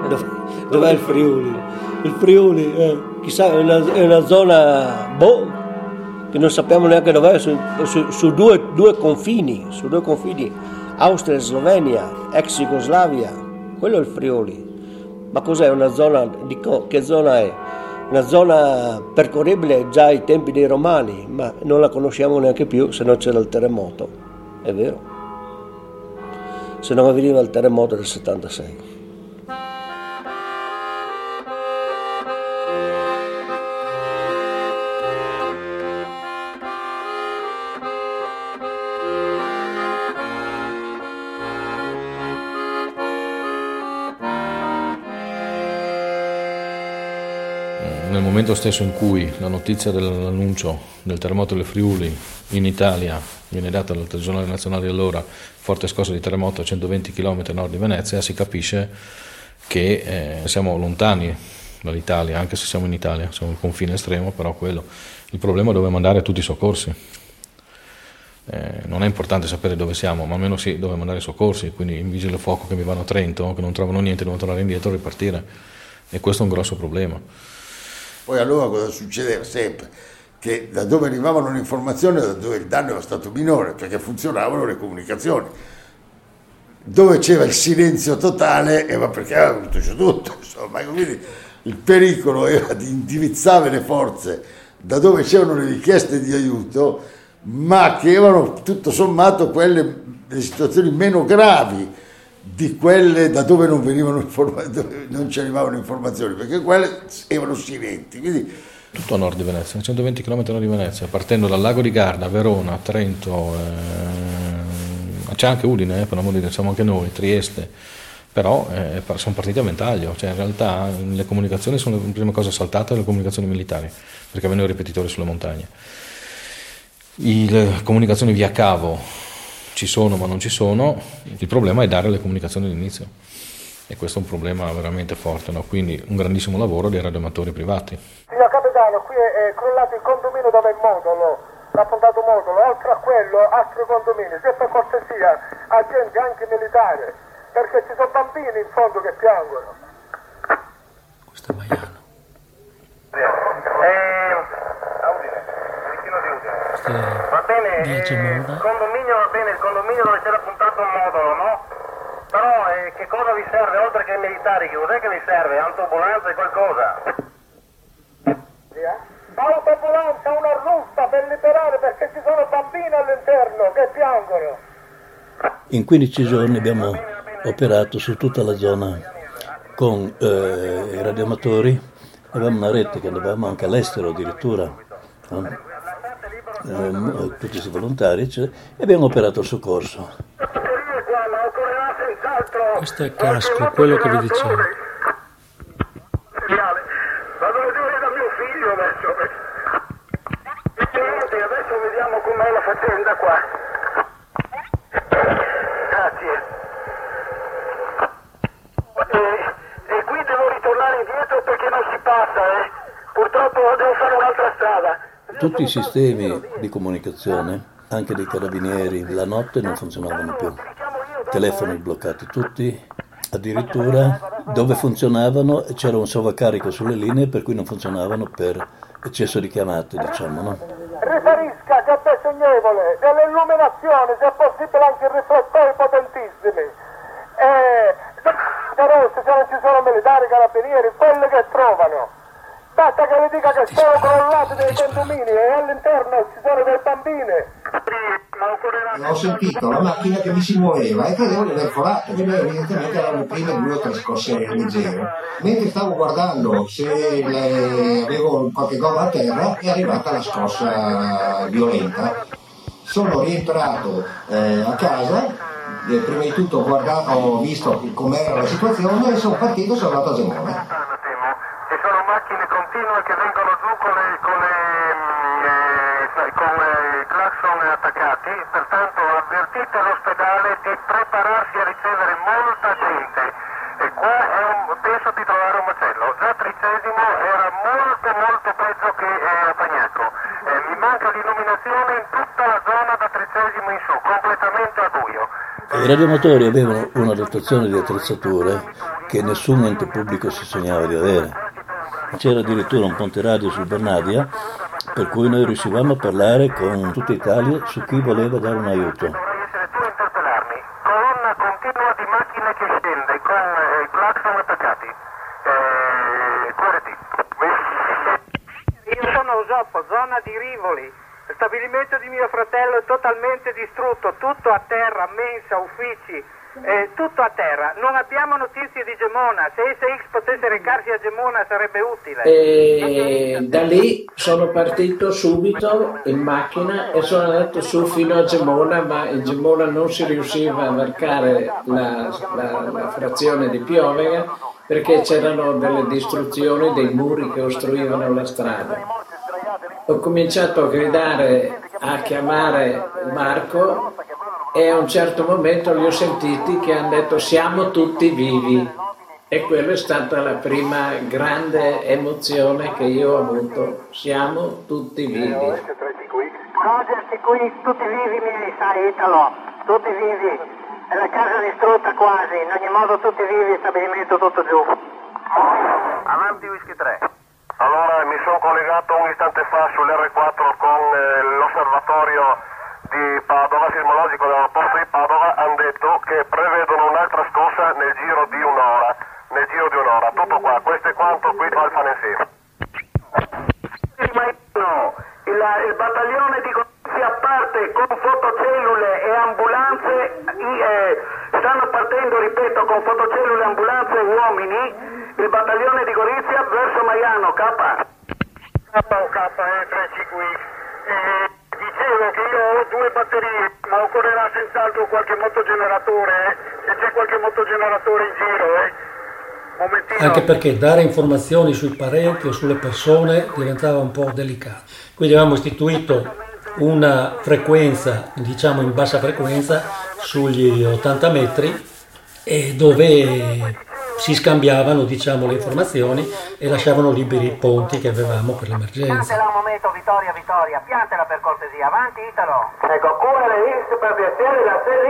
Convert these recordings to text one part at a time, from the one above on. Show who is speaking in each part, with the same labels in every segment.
Speaker 1: Dov'è il Friuli? Il Friuli, chissà, è una zona, che non sappiamo neanche dov'è, su due confini, Austria e Slovenia, ex Jugoslavia, quello è il Friuli. Ma cos'è una zona, che zona è? Una zona percorribile già ai tempi dei Romani, ma non la conosciamo neanche più se non c'era il terremoto, è vero? Se non avveniva il terremoto del 76.
Speaker 2: Nel momento stesso in cui la notizia dell'annuncio del terremoto del Friuli in Italia viene data dal telegiornale nazionale di allora, forte scossa di terremoto a 120 km a nord di Venezia, si capisce che siamo lontani dall'Italia, anche se siamo in Italia, siamo al confine estremo, però quello. Il problema è dove mandare tutti i soccorsi. Non è importante sapere dove siamo, ma almeno sì dove mandare i soccorsi, quindi i vigili del fuoco che mi vanno a Trento, che non trovano niente, devono tornare indietro e ripartire, e questo è un grosso problema.
Speaker 3: Poi allora cosa succedeva sempre? Che da dove arrivavano le informazioni, da dove il danno era stato minore, perché funzionavano le comunicazioni. Dove c'era il silenzio totale, ma perché aveva avuto tutto, insomma, quindi il pericolo era di indirizzare le forze da dove c'erano le richieste di aiuto, ma che erano tutto sommato le situazioni meno gravi di quelle da dove non venivano dove non ci arrivavano informazioni, perché quelle erano silenti. Quindi
Speaker 2: tutto a nord di Venezia, 120 km a nord di Venezia, partendo dal lago di Garda, Verona, Trento, c'è anche Udine, per l'amor di Dio, siamo anche noi, Trieste, però sono partiti a ventaglio, cioè in realtà le comunicazioni sono le prime cose saltate, le comunicazioni militari, perché avevano i ripetitori sulle montagne. Le comunicazioni via cavo ci sono ma non ci sono, il problema è dare le comunicazioni all'inizio, e questo è un problema veramente forte, no? Quindi un grandissimo lavoro dei radioamatori privati.
Speaker 4: Signor capitano, qui è crollato il condominio dove è il modulo, l'affondato modulo, oltre a quello altri condomini, se per cortesia agenti anche militari, perché ci sono bambini in fondo che piangono.
Speaker 1: Questo è Maiano.
Speaker 5: Va bene, il condominio dove c'era puntato un modulo, no? Però che cosa vi serve oltre che ai militari? Che cos'è che vi serve? Autoambulanza e qualcosa?
Speaker 4: Autoambulanza, una russa per liberare, perché ci sono bambini all'interno che piangono.
Speaker 6: In 15 giorni abbiamo operato su tutta la zona con i radioamatori, avevamo una rete che andavamo anche all'estero addirittura, no? Tutti questi volontari, e abbiamo operato il soccorso.
Speaker 1: Questo è Casco, quello che vi dicevo.
Speaker 5: Ma dove devo da mio figlio adesso? Adesso vediamo com'è la faccenda qua. Grazie. E qui devo ritornare indietro perché non si passa, Purtroppo devo fare un'altra strada.
Speaker 6: Tutti i sistemi di comunicazione, anche dei carabinieri, la notte non funzionavano più. Telefoni bloccati tutti, addirittura dove funzionavano c'era un sovraccarico sulle linee per cui non funzionavano per eccesso di chiamate, diciamo, no?
Speaker 4: Riferisca che è bisognevole dell'illuminazione, se è possibile anche riflettori potentissimi. Se non ci sono militari, carabinieri, quelli che trovano. Basta che le dica che sono crollati dei condomini e all'interno ci sono dei bambini.
Speaker 7: Ho sentito la macchina che mi si muoveva e credevo di aver forato, quindi evidentemente erano le prime 2 o 3 scosse leggere. Mentre stavo guardando se avevo qualche gomma a terra è arrivata la scossa violenta. Sono rientrato a casa, prima di tutto ho visto com'era la situazione e sono partito e sono andato a Gemone.
Speaker 5: Ci sono macchine continue che vengono giù con i clacson attaccati, pertanto avvertite l'ospedale di prepararsi a ricevere molta gente. E qua penso di trovare un macello. Già Tricesimo era molto peggio che a Pagnaco. Mi manca di illuminazione in tutta la zona da Tricesimo in su, completamente a buio.
Speaker 6: I radiomotori avevano una dotazione di attrezzature che nessun ente pubblico si sognava di avere. C'era addirittura un ponte radio sul Bernardia, per cui noi riuscivamo a parlare con tutta Italia su chi voleva dare un aiuto.
Speaker 5: Vorrei essere tu a interpellarmi. Colonna continua di macchine che scende con clacson attaccati. Io sono a Usoppo, zona di Rivoli. Il stabilimento di mio fratello è totalmente distrutto, tutto a terra, mensa, uffici, tutto a terra. Non abbiamo notizie di Gemona. Se SX potesse recarsi a Gemona sarebbe utile.
Speaker 8: E da lì sono partito subito in macchina e sono andato su fino a Gemona, ma in Gemona non si riusciva a varcare la frazione di Piovega perché c'erano delle distruzioni, dei muri che ostruivano la strada. Ho cominciato a gridare, a chiamare Marco e a un certo momento li ho sentiti che hanno detto siamo tutti vivi, e quella è stata la prima grande emozione che io ho avuto, siamo tutti vivi.
Speaker 5: Roger, qui tutti vivi miei, sai Italo, tutti vivi, è la casa distrutta quasi, in ogni modo tutti vivi, stabilimento tutto giù. Avanti Whisky 3. Allora mi sono collegato un istante fa sull'R4 con l'osservatorio di Padova, sismologico dell'aeroporto di Padova. Hanno detto che prevedono un'altra scossa nel giro di un'ora. Tutto qua, questo è quanto qui fa il Fanensì. Il battaglione di Gorizia parte con fotocellule e ambulanze, stanno partendo, ripeto, con fotocellule, ambulanze e uomini, il battaglione di Gorizia verso Maiano, K o K, 3C qui. Dicevo che io ho 2 batterie, ma occorrerà senz'altro qualche motogeneratore, se c'è qualche motogeneratore in giro, momentino.
Speaker 9: Anche perché dare informazioni sui parenti o sulle persone diventava un po' delicato. Quindi avevamo istituito una frequenza, diciamo in bassa frequenza, sugli 80 metri, e dove si scambiavano, diciamo, le informazioni e lasciavano liberi i ponti che avevamo per l'emergenza.
Speaker 5: Piantela un momento, Vittoria, piantela per cortesia, avanti Italo. Ecco, QRX per piacere, la se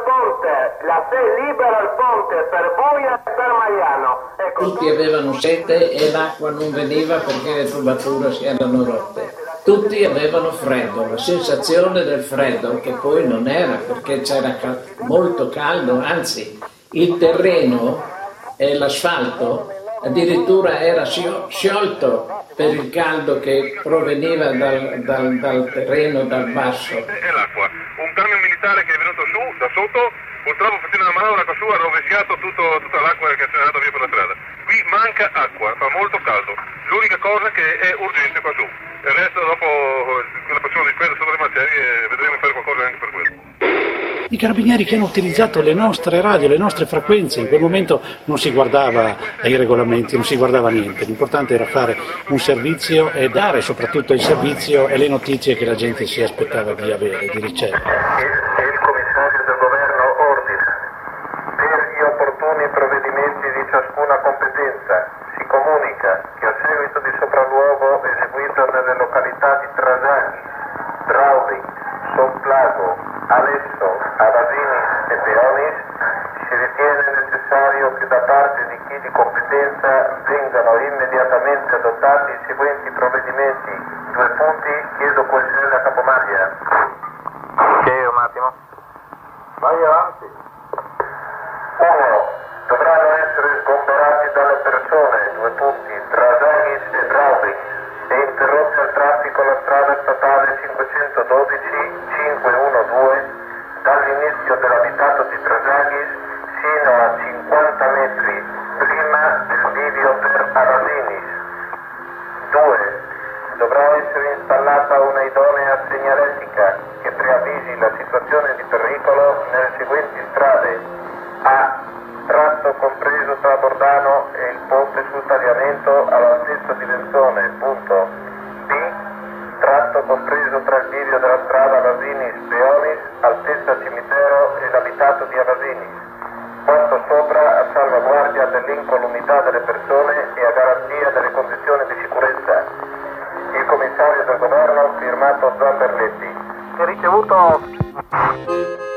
Speaker 5: libera il ponte per Buia e per Maiano. Ecco.
Speaker 8: Tutti avevano sete e l'acqua non veniva perché le tubature si erano rotte. Tutti avevano freddo, la sensazione del freddo, che poi non era perché c'era molto caldo, anzi il terreno e l'asfalto addirittura era sciolto per il caldo che proveniva dal terreno, dal basso.
Speaker 10: E l'acqua, un camion militare che è venuto su da sotto, purtroppo facendo una manovra qua su ha rovesciato tutta l'acqua che è andata via per la strada. Qui manca acqua, fa molto caldo, l'unica cosa che è urgente qua su, il resto dopo quella facciamo di spesa sotto le macerie vedremo fare qualcosa anche per quello.
Speaker 11: I carabinieri che hanno utilizzato le nostre radio, le nostre frequenze, in quel momento non si guardava ai regolamenti, non si guardava niente, l'importante era fare un servizio e dare soprattutto il servizio e le notizie che la gente si aspettava di avere, di ricevere.
Speaker 5: Il commissario del governo ordina, per gli opportuni provvedimenti di ciascuna competenza, si comunica che a seguito di sopralluogo eseguito nelle località di Trasani, Draudi, Somplago, Alesso, Avasinis e Peonis, si ritiene necessario che da parte di chi di competenza vengano immediatamente adottati i seguenti provvedimenti. 2 punti, chiedo quel sia la capomaglia. Sì, un attimo. Vai avanti. 1. Dovranno essere sgomberati dalle persone, 2 punti, Drasanis e Draudi, e interrotta il traffico alla strada statale 512 512 dall'inizio dell'abitato di Drasanis sino a 50 metri prima del bivio per Avasinis. 2. Dovrà essere installata una idonea segnaletica che preavvisi la situazione di pericolo nelle seguenti strade: A. Tratto compreso tra Bordano e il ponte sul tagliamento all'altezza di Venzone, punto. B. Tratto compreso tra il bivio della strada Avasinis-Peonis, altezza cimitero e l'abitato di Avasinis. Quanto sopra a salvaguardia dell'incolumità delle persone e a garanzia delle condizioni di sicurezza. Il commissario del governo firmato Zamberletti. Che ricevuto.